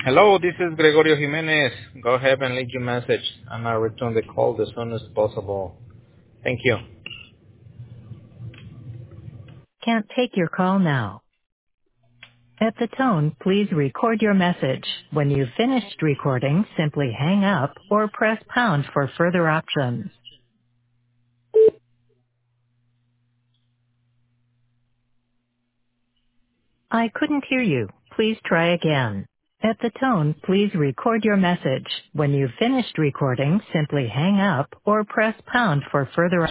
Hello, this is Gregorio Jimenez. Go ahead and leave your message, and I'll return the call as soon as possible. Thank you. Can't take your call now. At the tone, please record your message. When you've finished recording, simply hang up or press pound for further options. I couldn't hear you. Please try again. At the tone, please record your message. When you've finished recording, simply hang up or press pound for further